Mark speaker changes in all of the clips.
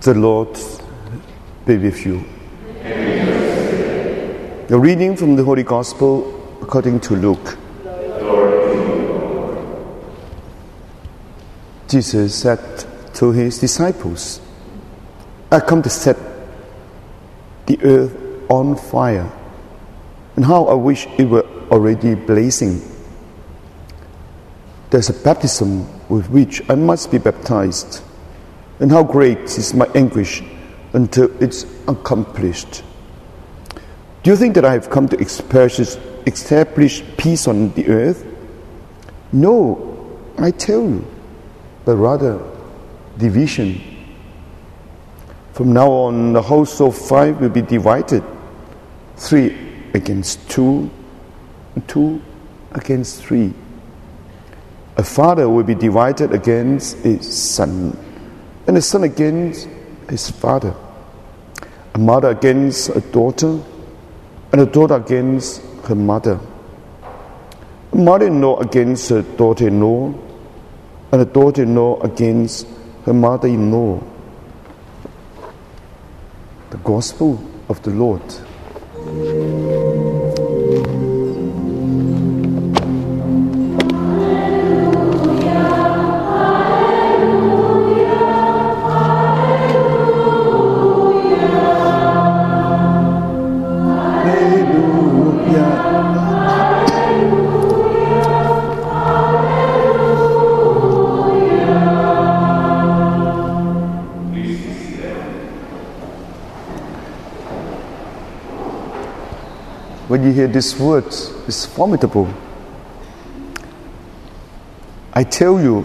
Speaker 1: The Lord be with you. The reading from the Holy Gospel according to Luke. Jesus said to his disciples, I come to set the earth on fire, and how I wish it were already blazing. There's a baptism with which I must be baptized, and how great is my anguish until it's accomplished. Do you think that I have come to establish peace on the earth? No, I tell you, but rather division. From now on, the house of 5 will be divided, 3 against 2, and 2 against 3. A father will be divided against his son, and a son against his father. A mother against a daughter, and a daughter against her mother. A mother-in-law against her daughter-in-law, and a daughter-in-law against her mother-in-law. The Gospel of the Lord. When you hear this word, it's formidable. I tell you,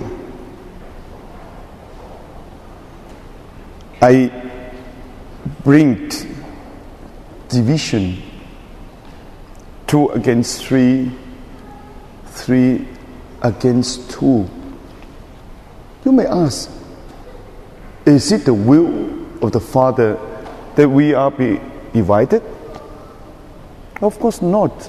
Speaker 1: I bring division, 2 against 3, 3 against 2. You may ask, is it the will of the Father that we are be divided? Of course not.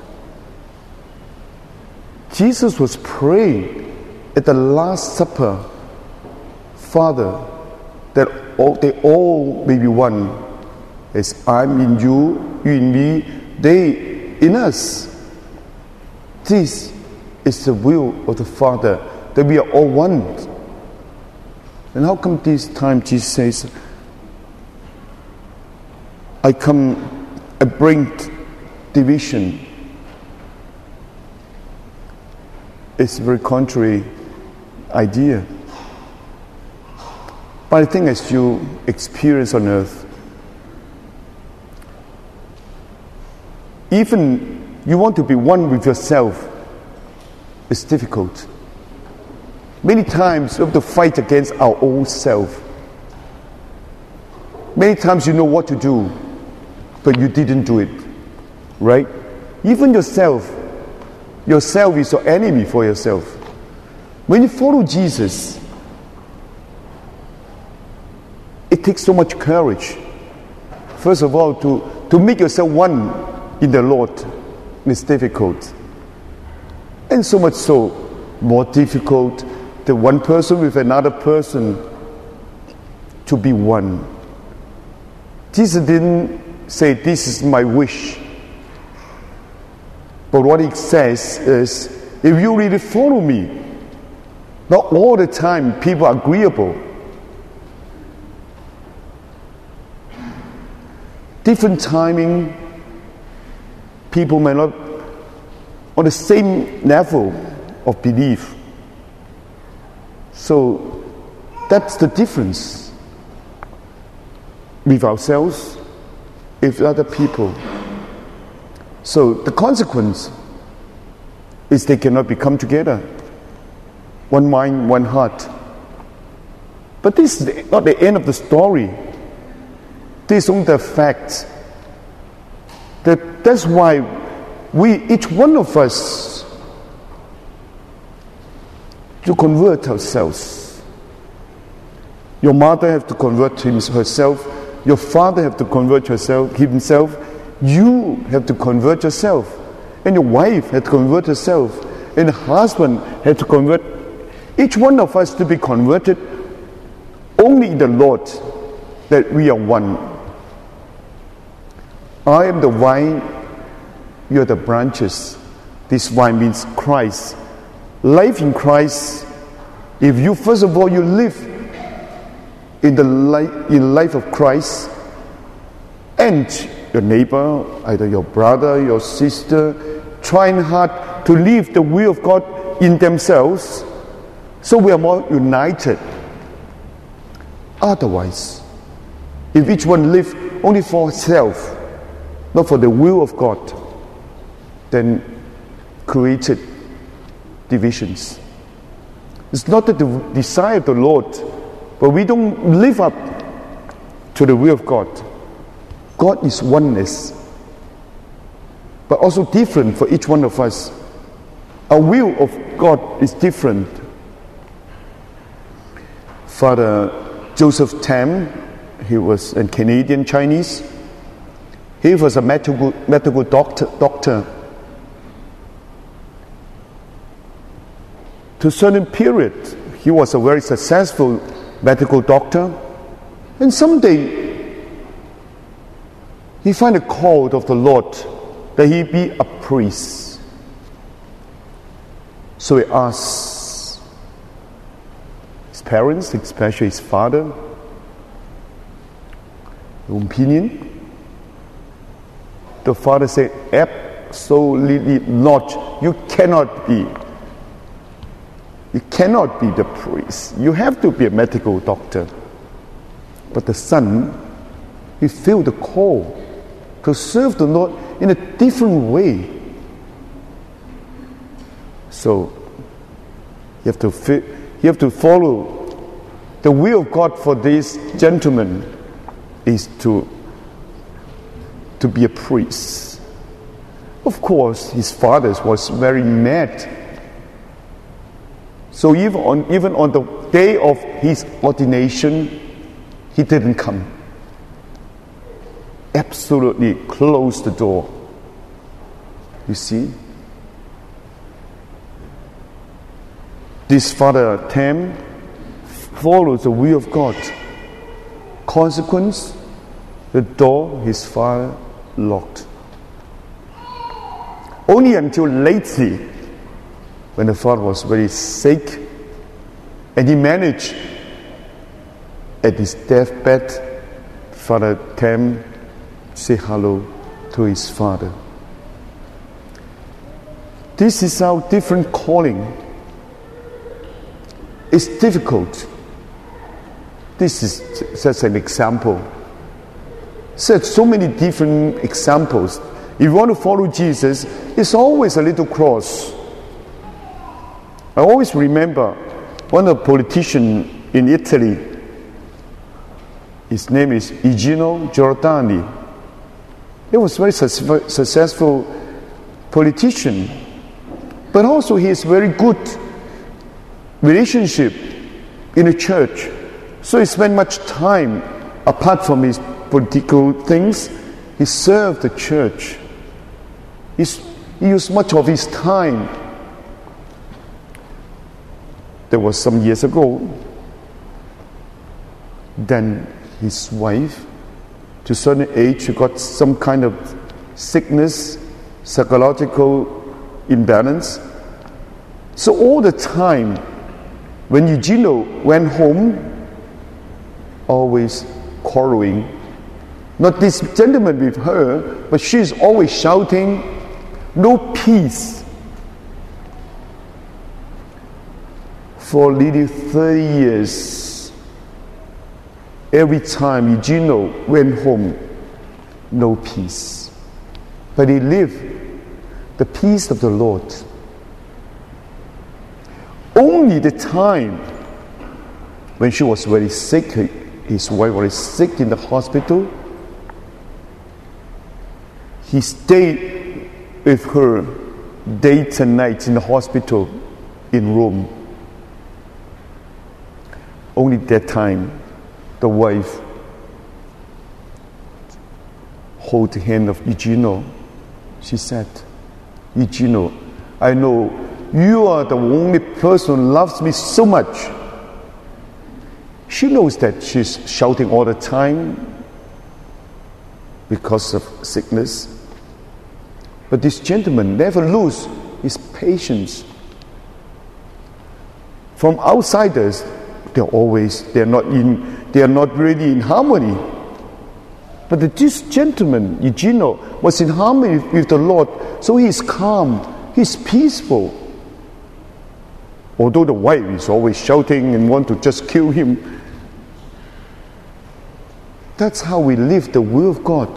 Speaker 1: Jesus was praying at the Last Supper, Father, that they all may be one, as I'm in you, you in me, they in us. This is the will of the Father, that we are all one. And how come this time Jesus says, I bring division? It's a very contrary idea. But I think as you experience on earth, even you want to be one with yourself, it's difficult. Many times we have to fight against our own self. Many times you know what to do, but you didn't do it. Right? Even yourself is your enemy for yourself. When you follow Jesus, it takes so much courage. First of all, to make yourself one in the Lord is difficult. And so much so, more difficult that one person with another person to be one. Jesus didn't say, this is my wish. But what he says is, if you really follow me, not all the time people are agreeable. Different timing, people may not on the same level of belief. So that's the difference with ourselves, with other people. So the consequence is they cannot become together. One mind, one heart. But this is not the end of the story. This is only the fact. That's why each one of us, to convert ourselves. Your mother have to convert herself. Your father have to convert himself. You have to convert yourself. And your wife had to convert herself. And the husband had to convert. Each one of us to be converted only in the Lord that we are one. I am the vine, you are the branches. This vine means Christ. Life in Christ, if you first of all you live in the life of Christ, and your neighbor, either your brother, your sister, trying hard to live the will of God in themselves, so we are more united. Otherwise, if each one lives only for self, not for the will of God, then created divisions. It's not the desire of the Lord, but we don't live up to the will of God. God is oneness, but also different for each one of us. Our will of God is different. Father Joseph Tam, he was a Canadian Chinese. He was a medical doctor. To a certain period, he was a very successful medical doctor. And someday, he found a call of the Lord that he be a priest. So he asked his parents, especially his father, opinion. The father said, absolutely not. You cannot be. You cannot be the priest. You have to be a medical doctor. But the son, he felt the call to serve the Lord in a different way. So you have to follow the will of God for this gentleman is to be a priest. Of course, his father was very mad. So even on the day of his ordination, he didn't come. Absolutely closed the door. You see? This Father Tam follows the will of God. Consequence, the door his father locked. Only until lately, when the father was very sick, and he managed at his deathbed, Father Tam say hello to his father. This is our different calling. It's difficult. This is just an example. So many different examples. If you want to follow Jesus, it's always a little cross. I always remember one of the politicians in Italy. His name is Igino Giordani. He was a very successful politician, but also he has very good relationship in the church. So he spent much time, apart from his political things, he served the church. He used much of his time. There was some years ago, then his wife, to a certain age, she got some kind of sickness, psychological imbalance. So all the time, when Eugenio went home, always quarreling. Not this gentleman with her, but she's always shouting, no peace. For nearly 30 years, every time Eugenio went home, no peace. But he lived the peace of the Lord. Only the time when she was very sick, his wife was sick in the hospital, he stayed with her days and nights in the hospital in Rome. Only that time, the wife hold the hand of Eugenio. She said, Eugenio, I know you are the only person who loves me so much. She knows that she's shouting all the time because of sickness. But this gentleman never loses his patience. From outsiders, they're not really in harmony. But this gentleman, Eugenio, was in harmony with the Lord, so he's calm, he's peaceful. Although the wife is always shouting and want to just kill him. That's how we live the will of God.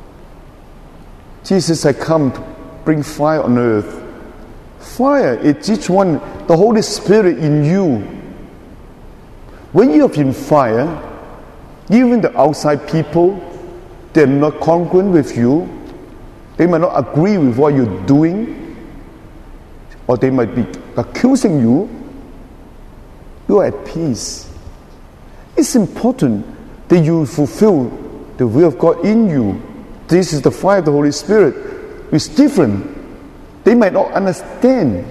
Speaker 1: Jesus had come to bring fire on earth. Fire, it's each one, the Holy Spirit in you. When you have in fire, even the outside people, they're not congruent with you. They might not agree with what you're doing, or they might be accusing you. You are at peace. It's important that you fulfill the will of God in you. This is the fire of the Holy Spirit. It's different. They might not understand.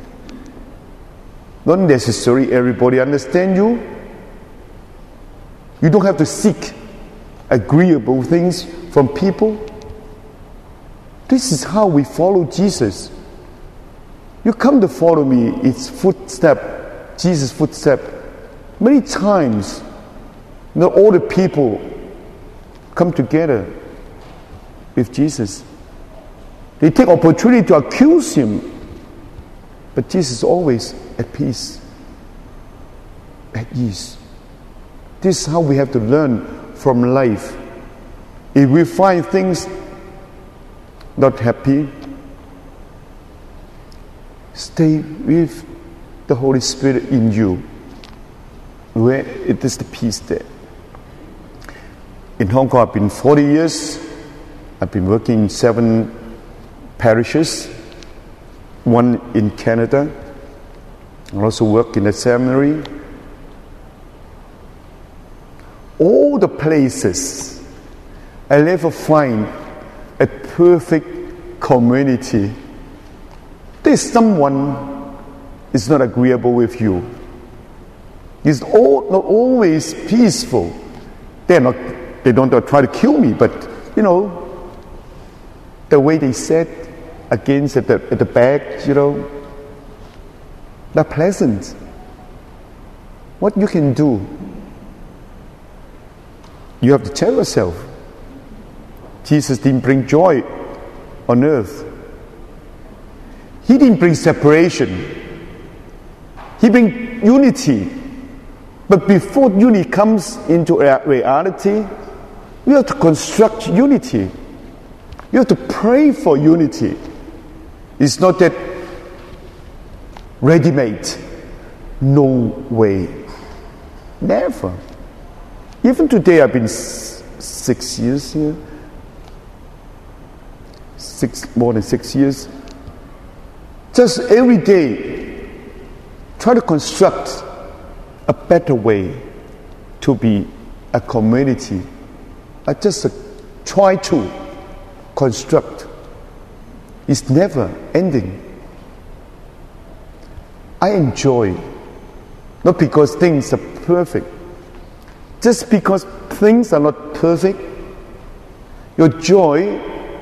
Speaker 1: Not necessarily everybody understand you. You don't have to seek agreeable things from people. This is how we follow Jesus. You come to follow me, it's footstep, Jesus' footstep. Many times, not all the people come together with Jesus. They take opportunity to accuse him, but Jesus is always at peace, at ease. This is how we have to learn from life. If we find things not happy, stay with the Holy Spirit in you, where it is the peace there. In Hong Kong, I've been 40 years. I've been working in 7 parishes, 1 in Canada. I also work in a seminary. All the places, I never find a perfect community. There's someone is not agreeable with you. It's not always peaceful. They don't try to kill me, but the way they said against at the back, they're pleasant. What you can do? You have to tell yourself, Jesus didn't bring joy on earth. He didn't bring separation. He brings unity. But before unity comes into reality, you have to construct unity. You have to pray for unity. It's not that ready-made. No way. Never. Even today, I've been 6 years here. More than 6 years. Just every day, try to construct a better way to be a community. I just try to construct. It's never ending. I enjoy, not because things are perfect, just because things are not perfect. Your joy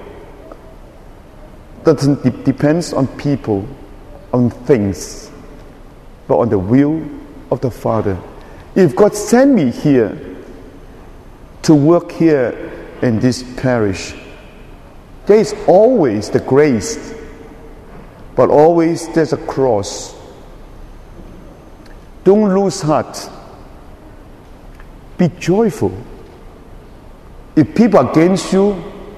Speaker 1: doesn't depends on people, on things, but on the will of the Father. If God sent me here to work here in this parish, there is always the grace, but always there's a cross. Don't lose heart. Be joyful. If people are against you,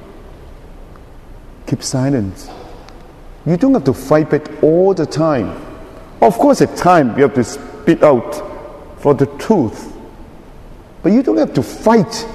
Speaker 1: keep silent. You don't have to fight back all the time. Of course, at times you have to speak out for the truth, but you don't have to fight.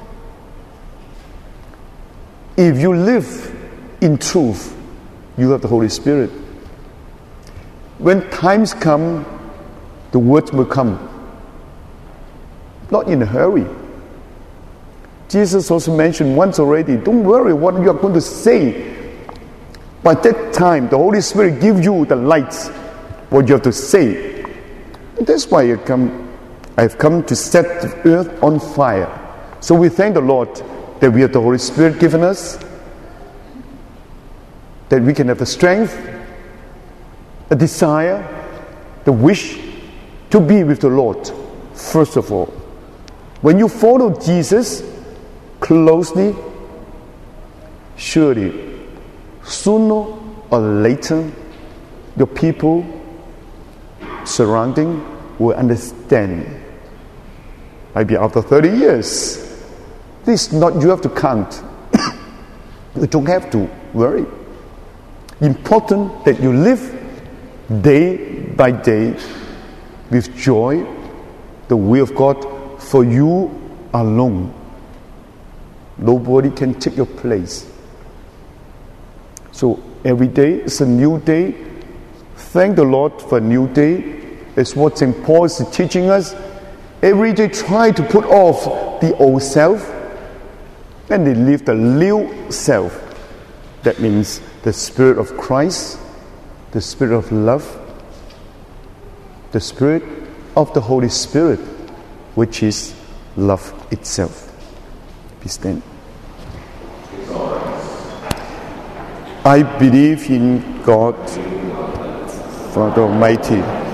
Speaker 1: If you live in truth, you have the Holy Spirit. When times come, the words will come. Not in a hurry. Jesus also mentioned once already, don't worry what you are going to say. By that time, the Holy Spirit gives you the light, what you have to say. And that's why you come I have come to set the earth on fire. So we thank the Lord that we have the Holy Spirit given us, that we can have the strength, a desire, the wish to be with the Lord. First of all, when you follow Jesus closely, surely, sooner or later, your people surrounding will understand. Maybe after 30 years. This is not, you have to count. You don't have to worry. Important that you live day by day with joy, the will of God for you alone. Nobody can take your place. So every day is a new day. Thank the Lord for a new day. It's what St. Paul is teaching us. Every day try to put off the old self and they live the new self. That means the Spirit of Christ, the Spirit of love, the Spirit of the Holy Spirit, which is love itself. Please stand. I believe in God, Father Almighty,